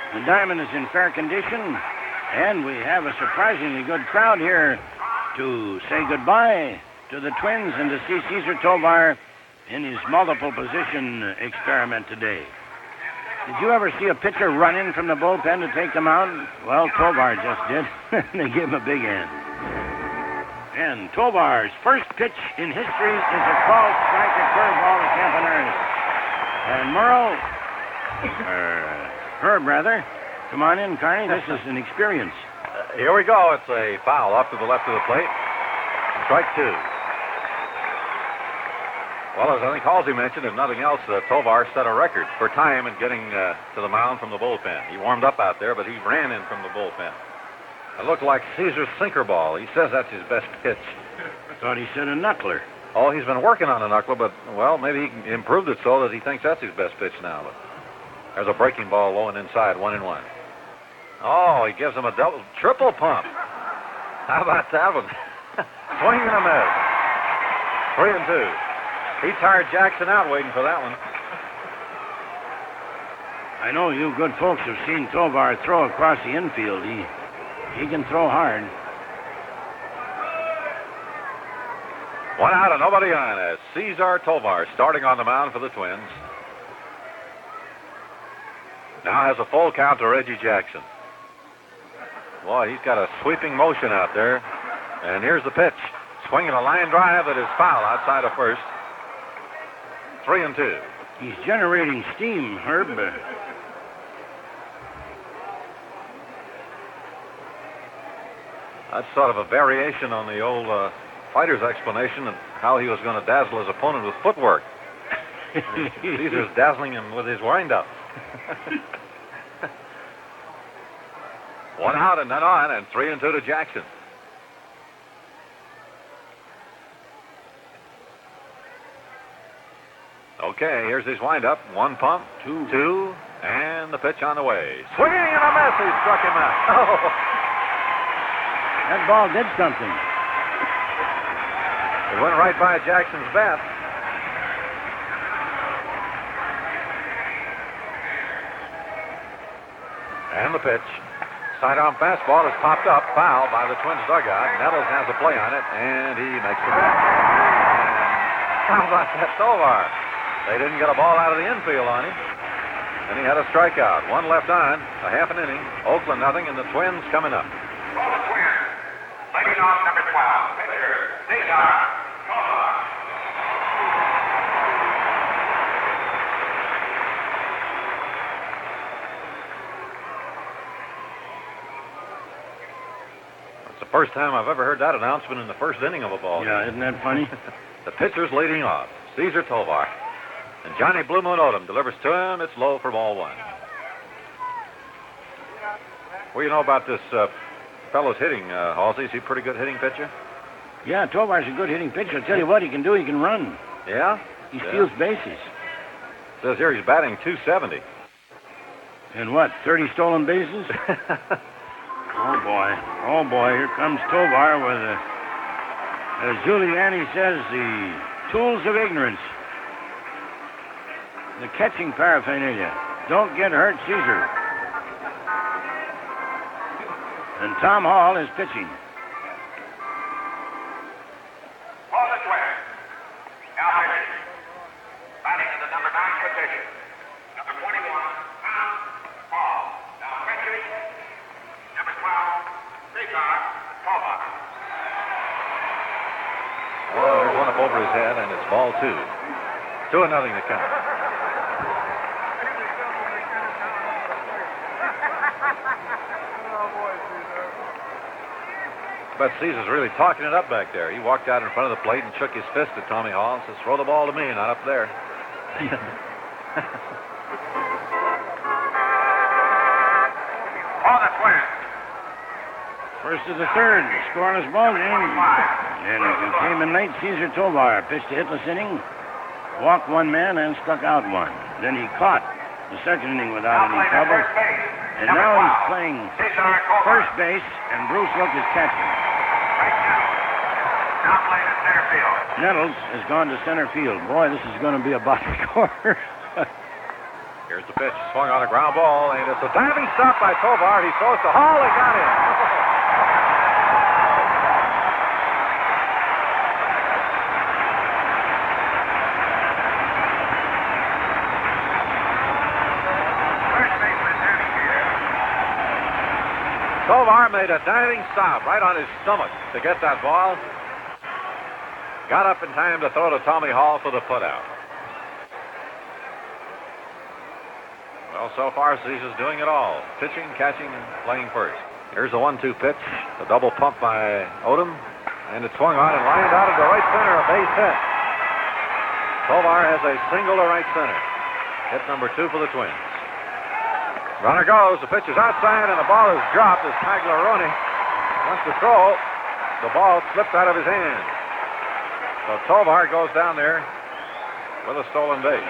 The diamond is in fair condition, and we have a surprisingly good crowd here to say goodbye to the Twins and to see Cesar Tovar in his multiple position experiment today. Did you ever see a pitcher run in from the bullpen to take them out? Well, Tovar just did. They gave him a big hand. And Tovar's first pitch in history is a called strike, a curveball to Campaneris. And Merle, Herb, rather. Come on in, Carney. This is an experience. Here we go. It's a foul off to the left of the plate. Strike two. Well, as I think Halsey mentioned, if nothing else, Tovar set a record for time in getting to the mound from the bullpen. He warmed up out there, but he ran in from the bullpen. It looked like Caesar's sinker ball. He says that's his best pitch. Thought he said a knuckler. Oh, he's been working on a knuckler, but, well, maybe he improved it so that he thinks that's his best pitch now. But there's a breaking ball low and inside, 1-1. Oh, he gives him a triple pump. How about that one? Swing and a miss. 3-2. He tired Jackson out waiting for that one. I know you good folks have seen Tovar throw across the infield. He can throw hard. 1 out and nobody on as Cesar Tovar starting on the mound for the Twins. Now has a full count to Reggie Jackson. Boy, he's got a sweeping motion out there. And here's the pitch. Swinging a line drive that is foul outside of first. 3-2. He's generating steam, Herb. That's sort of a variation on the old fighter's explanation of how he was going to dazzle his opponent with footwork. Caesar's dazzling him with his wind-up. 1 out and none on, and 3-2 to Jackson. Okay, here's his windup. 1 pump, 2, and the pitch on the way. Swinging and a miss. He struck him out. Oh. That ball did something. It went right by Jackson's bat. And the pitch. Sidearm fastball is popped up. Foul by the Twins dugout. Nettles has a play on it, and he makes the catch. How about that, Tovar? They didn't get a ball out of the infield on him. And he had a strikeout. 1 left on, a half an inning. Oakland nothing, and the Twins coming up. For the Twins, leading off number 12, pitcher, Cesar Tovar. That's the first time I've ever heard that announcement in the first inning of a ball game. Yeah, isn't that funny? The pitcher's leading off, Cesar Tovar. And Johnny Blue Moon Odom delivers to him. It's low for ball 1. What do you know about this fellow's hitting, Halsey? Is he a pretty good hitting pitcher? Yeah, Tovar's a good hitting pitcher. I'll tell you what, he can do. He can run. Yeah? He steals bases. Says here he's batting .270. And what, 30 stolen bases? Oh, boy. Here comes Tovar with, as Giuliani says, the tools of ignorance. The catching paraphernalia. Don't get hurt, Caesar. And Tom Hall is pitching. For the Twins, now pitching. Batting in the number 9 position. Number 21, Tom Hall. Now pitching, number 12, Cesar Tovar. Well, there's one up over his head, and it's ball 2. 2-0 to count. But Caesar's really talking it up back there. He walked out in front of the plate and shook his fist at Tommy Hall and says, "Throw the ball to me, not up there." For the Twins. First of the third, scoreless ball game. And he came in late. Cesar Tovar pitched a hitless inning, walked 1 man, and struck out 1. Then he caught the second inning without any trouble. And now he's playing first base, and Bruce Look is catching. Now playing in center field. Nettles has gone to center field. Boy, this is going to be a box score. Here's the pitch, swung on a ground ball, and it's a diving stop by Tovar. He throws to Hall. He got him. Tovar made a diving stop right on his stomach to get that ball. Got up in time to throw to Tommy Hall for the putout. Well, so far, Caesar's doing it all. Pitching, catching, and playing first. Here's the 1-2 pitch. A double pump by Odom. And it swung on and lined out into right center. A base hit. Tovar has a single to right center. Hit number 2 for the Twins. Runner goes. The pitch is outside, and the ball is dropped as Pagliarone wants to throw. The ball slipped out of his hand. So Tovar goes down there with a stolen base.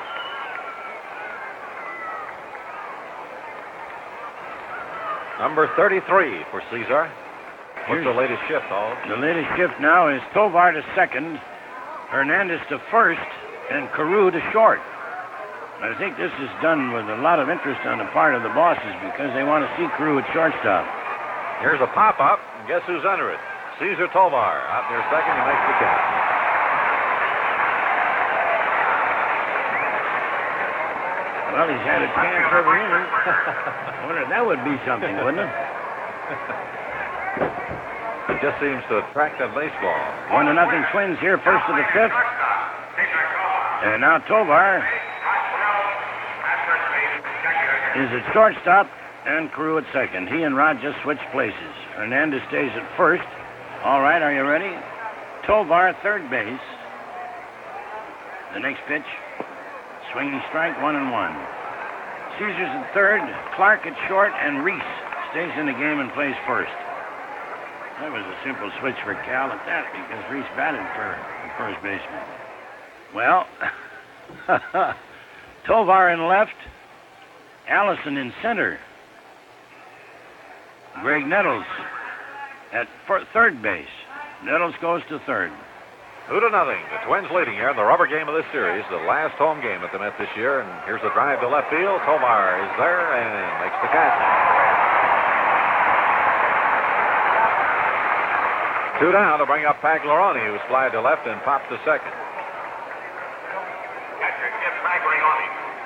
Number 33 for Cesar. What's the latest shift, Hall? The latest shift now is Tovar to second, Hernandez to first, and Carew to short. I think this is done with a lot of interest on the part of the bosses because they want to see Carew at shortstop. Here's a pop-up, and guess who's under it? Cesar Tovar. Out near second, he makes the catch. Well, he's had a chance every inning. I wonder if that would be something, wouldn't it? It just seems to attract that baseball. 1-0 Twins here, first of the fifth. And now Tovar is at shortstop and Carew at second. He and Rod just switched places. Hernandez stays at first. All right, are you ready? Tovar, third base. The next pitch, swinging strike, 1-1. Caesar's at third, Clark at short, and Reese stays in the game and plays first. That was a simple switch for Cal at that because Reese batted for the first baseman. Well, Tovar in left, Allison in center. Greg Nettles at third base. Nettles goes to third. 2-0. The Twins leading here in the rubber game of this series, the last home game at the Met this year. And here's the drive to left field. Tovar is there and makes the catch. 2 down to bring up Pagliarone, who slid to left and popped to second. Catcher Jim Pagliarone.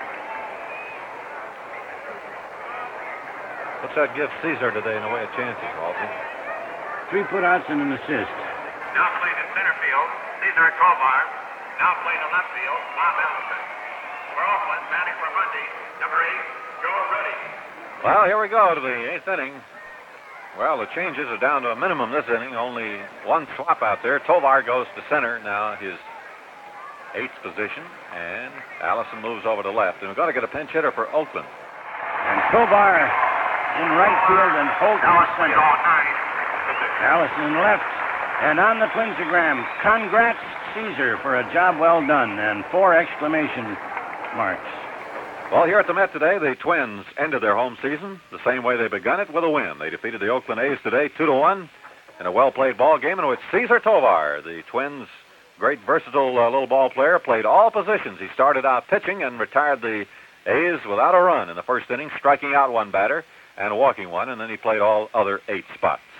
What's that give Caesar today in the way of chances, Walter? 3 putouts and an assist. Now playing in center field, Cesar Tovar. Now playing in left field, Bob Allison. For Oakland, batting for Monday, number 8, Joe Ruddy. Well, here we go to the 8th inning. Well, the changes are down to a minimum this inning. Only one swap out there. Tovar goes to center, now his 8th position. And Allison moves over to left. And we're going to get a pinch hitter for Oakland. And Tovar in right field and Holt in center. Allison in left. And on the Twinsogram, congrats, Caesar, for a job well done. And 4 exclamation marks. Well, here at the Met today, the Twins ended their home season the same way they begun it, with a win. They defeated the Oakland A's today 2-1 in a well-played ball game in which Cesar Tovar, the Twins' great versatile little ball player, played all positions. He started out pitching and retired the A's without a run in the first inning, striking out 1 batter and walking 1, and then he played all other 8 spots.